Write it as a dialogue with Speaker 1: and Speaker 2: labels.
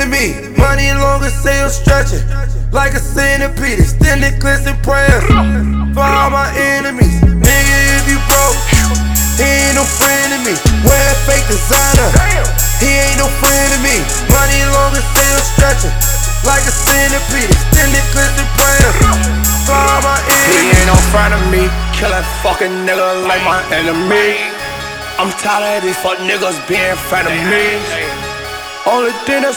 Speaker 1: enemy. Money longer still stretching like a centipede. Extended clips and prayers for all my enemies. Nigga, if you broke, he ain't no friend of me. Wear fake designer, he ain't no friend of me. Money longer still stretching like a centipede. Extended clips and prayers for all my enemies.
Speaker 2: He ain't no friend of me. Kill that fucking nigga like my enemy. I'm tired of these fuck niggas being friend of me. Only thing that's